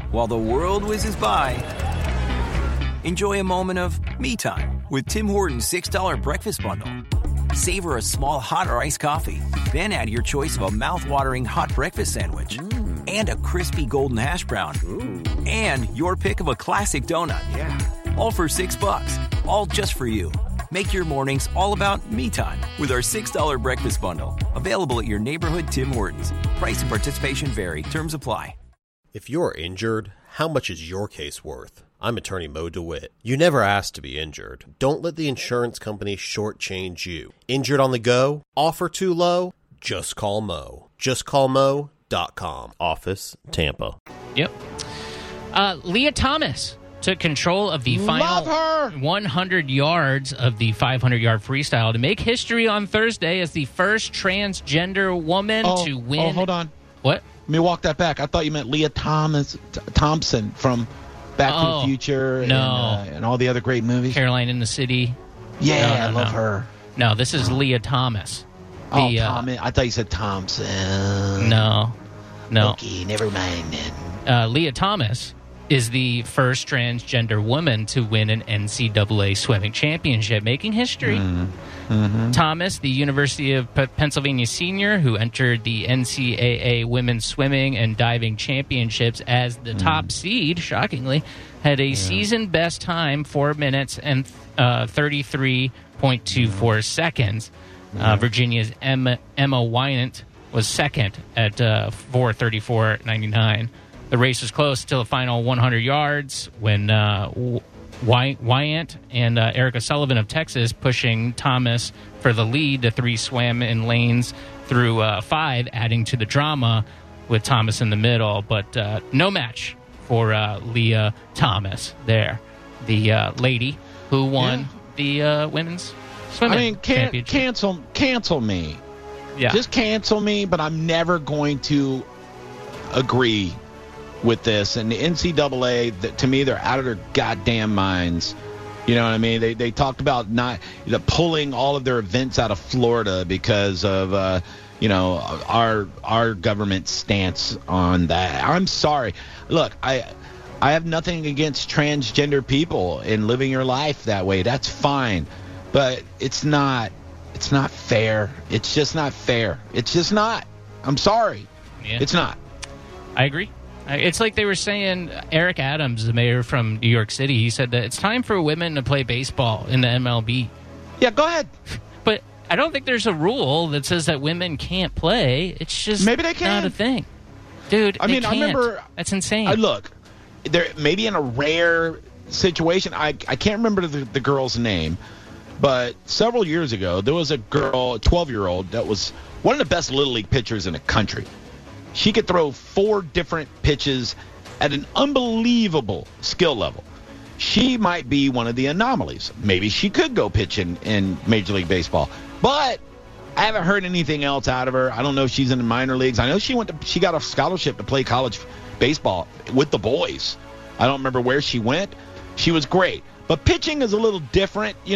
while the world whizzes by, enjoy a moment of me time with Tim Hortons $6 breakfast bundle. Savor a small hot or iced coffee, then add your choice of a mouth-watering hot breakfast sandwich and a crispy golden hash brown. Ooh. And your pick of a classic donut. Yeah. All for $6, all just for you. Make your mornings all about me time with our $6 breakfast bundle. Available at your neighborhood Tim Hortons. Price and participation vary. Terms apply. If you're injured, how much is your case worth? I'm attorney Mo DeWitt. You never asked to be injured. Don't let the insurance company shortchange you. Injured on the go? Offer too low? Just call Mo. JustCallMo.com. Office, Tampa. Yep. Leah Thomas took control of the final 100 yards of the 500-yard freestyle to make history on Thursday as the first transgender woman to win. Oh, hold on. What? Let me walk that back. I thought you meant Leah Thompson from Back to the Future and all the other great movies. Caroline in the City. Yeah, I love her. No, this is Leah Thomas. Thomas. I thought you said Thompson. No. Okay, never mind then. Leah Thomas is the first transgender woman to win an NCAA swimming championship, making history. Mm-hmm. Thomas, the University of Pennsylvania senior who entered the NCAA women's swimming and diving championships as the top seed, shockingly, had a season-best time, 4 minutes and 33.24 seconds. Virginia's Emma Wyant was second at 4:34.99. The race was close till the final 100 yards when Wyant and Erica Sullivan of Texas pushing Thomas for the lead. The three swam in lanes through 5, adding to the drama with Thomas in the middle. But no match for Leah Thomas there, the lady who won the women's swimming championship. Cancel me. Yeah. Just cancel me, but I'm never going to agree with this. And the NCAA, to me, they're out of their goddamn minds. You know what I mean? They talked about not pulling all of their events out of Florida because of our government stance on that. I'm sorry. Look, I have nothing against transgender people and living your life that way. That's fine, but it's not fair. It's just not fair. It's just not. I'm sorry. Yeah. It's not. I agree. It's like they were saying, Eric Adams, the mayor from New York City, he said that it's time for women to play baseball in the MLB. Yeah, go ahead. But I don't think there's a rule that says that women can't play. It's just maybe they can. Not a thing. Dude, I remember... That's insane. Look, there maybe in a rare situation, I can't remember the girl's name, but several years ago, there was a girl, a 12-year-old, that was one of the best Little League pitchers in the country. She could throw 4 different pitches at an unbelievable skill level. She might be one of the anomalies. Maybe she could go pitch in Major League Baseball. But I haven't heard anything else out of her. I don't know if she's in the minor leagues. I know she got a scholarship to play college baseball with the boys. I don't remember where she went. She was great. But pitching is a little different, I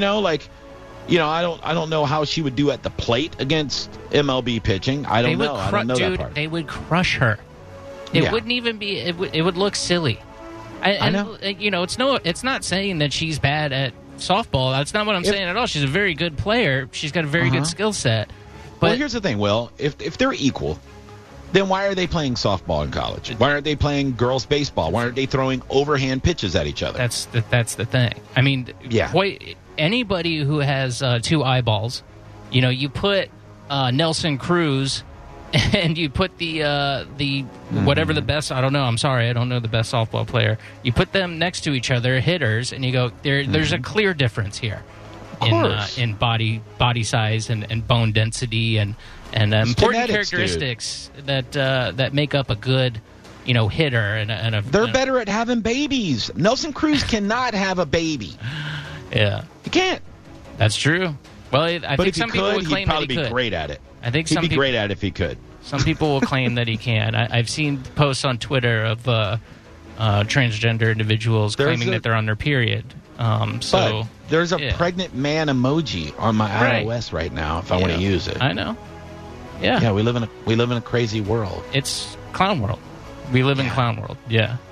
don't know how she would do at the plate against MLB pitching. I don't know. I don't know that part. They would crush her. It wouldn't even be. It would look silly. I know. It's not saying that she's bad at softball. That's not what I'm saying at all. She's a very good player. She's got a very good skill set. But here's the thing, Will. If they're equal, then why are they playing softball in college? Why aren't they playing girls' baseball? Why aren't they throwing overhand pitches at each other? That's the thing. I mean, anybody who has 2 eyeballs, you put Nelson Cruz and you put the whatever the best, I don't know, I'm sorry, I don't know the best softball player. You put them next to each other, hitters, and you go, there's a clear difference here in body size and bone density and important characteristics that make up a good hitter and they're better at having babies. Nelson Cruz cannot have a baby. Yeah, he can't. That's true. Well, I think some people would claim that he could. He'd probably be great at it. I think he'd be great at it if he could. Some people will claim that he can. I've seen posts on Twitter of transgender individuals claiming that they're on their period. But there's a pregnant man emoji on my iOS right now. If I want to use it, I know. Yeah. Yeah, we live in a crazy world. It's clown world. We live in clown world. Yeah.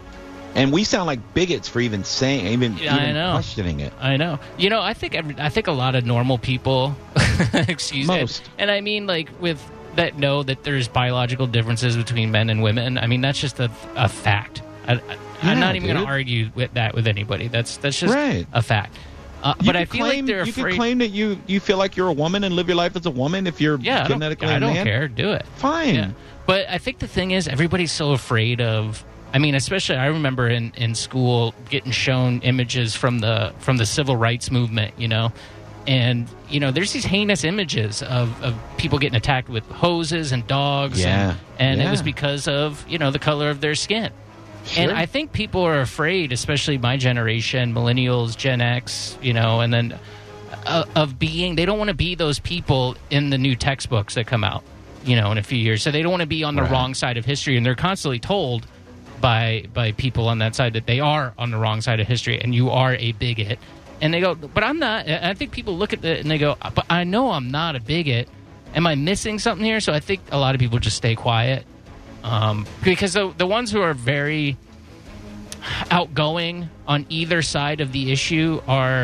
And we sound like bigots for even questioning it. I know. I think a lot of normal people, excuse me, and I mean like with that know that there's biological differences between men and women. I mean that's just a fact. I'm not even going to argue with that with anybody. That's just a fact. But I feel like they're afraid. You can claim that you feel like you're a woman and live your life as a woman if you're genetically a man. I don't care. Do it. Fine. Yeah. But I think the thing is everybody's so afraid of. I mean, especially I remember in school getting shown images from the civil rights movement, and there's these heinous images of people getting attacked with hoses and dogs, and it was because of the color of their skin. Sure. And I think people are afraid, especially my generation, millennials, Gen X, and then of being. They don't want to be those people in the new textbooks that come out, in a few years. So they don't want to be on the wrong side of history, and they're constantly told by people on that side that they are on the wrong side of history and you are a bigot. And they go, but I'm not. I think people look at it and they go, but I know I'm not a bigot. Am I missing something here? So I think a lot of people just stay quiet. Because the ones who are very outgoing on either side of the issue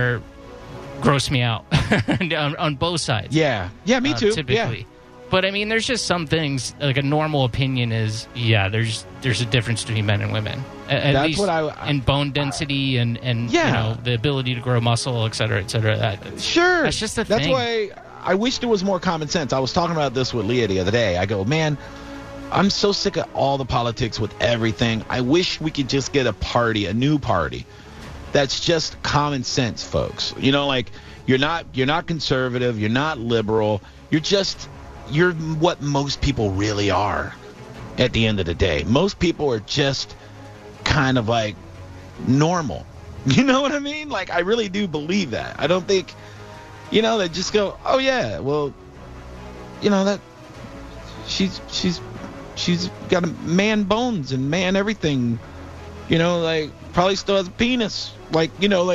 gross me out on both sides. Yeah, me too. Typically. Yeah. But I mean, there's just some things like a normal opinion is, there's a difference between men and women. At least in bone density and the ability to grow muscle, et cetera, et cetera. That's just the thing. That's why I wish there was more common sense. I was talking about this with Leah the other day. I go, man, I'm so sick of all the politics with everything. I wish we could just get a new party that's just common sense, folks. Like you're not conservative, you're not liberal, you're what most people really are at the end of the day. Most people are just kind of like normal. You know what I mean? Like, I really do believe that. I don't think, they just go, oh, yeah, well, that she's got a man bones and man everything, like probably still has a penis. Like,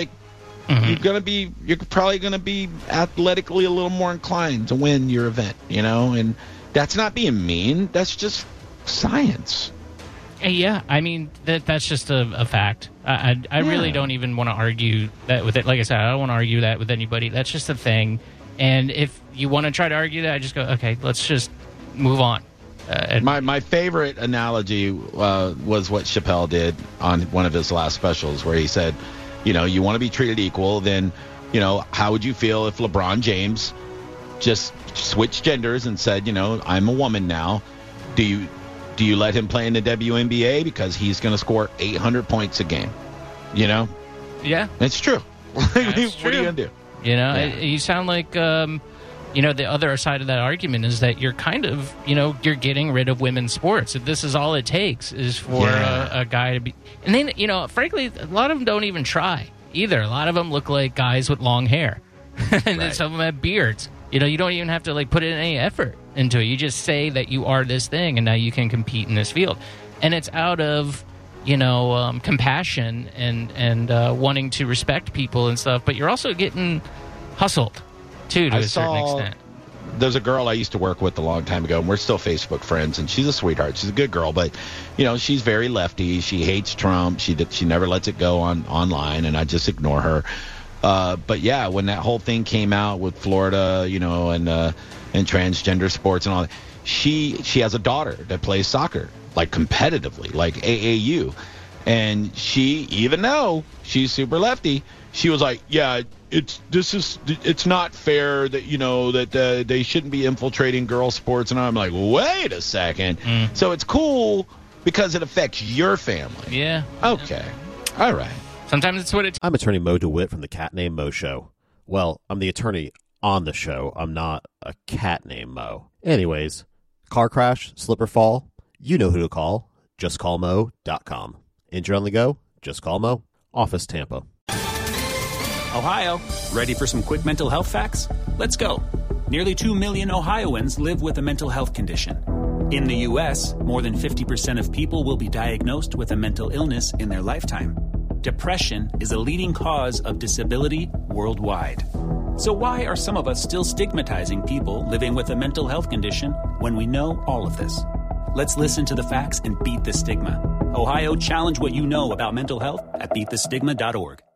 you're probably going to be athletically a little more inclined to win your event, and that's not being mean. That's just science. Yeah, I mean, that's just a fact. I really don't even want to argue that with it. Like I said, I don't want to argue that with anybody. That's just a thing. And if you want to try to argue that, I just go, okay, let's just move on. My favorite analogy was what Chappelle did on one of his last specials where he said, you want to be treated equal, then, how would you feel if LeBron James just switched genders and said, I'm a woman now? Do you let him play in the WNBA because he's going to score 800 points a game? Yeah. It's true. What are you going to do? You sound like, the other side of that argument is that you're kind of, you're getting rid of women's sports. If this is all it takes is for a guy to be... And then, frankly, a lot of them don't even try either. A lot of them look like guys with long hair. And then some of them have beards. You don't even have to, put in any effort into it. You just say that you are this thing, and now you can compete in this field. And it's out of, compassion and wanting to respect people and stuff. But you're also getting hustled, too, to a certain extent. There's a girl I used to work with a long time ago, and we're still Facebook friends, and she's a sweetheart. She's a good girl, but, she's very lefty. She hates Trump. She never lets it go online, and I just ignore her. But, yeah, when that whole thing came out with Florida, and transgender sports and all that, she has a daughter that plays soccer, competitively, like AAU. And she, even though she's super lefty, she was like, yeah, it's not fair that that they shouldn't be infiltrating girl sports. And I'm like, wait a second. So it's cool because it affects your family. Yeah. Okay. All right. Sometimes it's what it's... I'm attorney Mo DeWitt from the Cat Named Mo Show. Well, I'm the attorney on the show. I'm not a cat named Mo. Anyways, car crash, slip or fall, you know who to call. JustCallMo.com. Injured on the go? Just call Mo. Office Tampa. Ohio, ready for some quick mental health facts? Let's go. Nearly 2 million Ohioans live with a mental health condition. In the U.S., more than 50% of people will be diagnosed with a mental illness in their lifetime. Depression is a leading cause of disability worldwide. So why are some of us still stigmatizing people living with a mental health condition when we know all of this? Let's listen to the facts and beat the stigma. Ohio, challenge what you know about mental health at beatthestigma.org.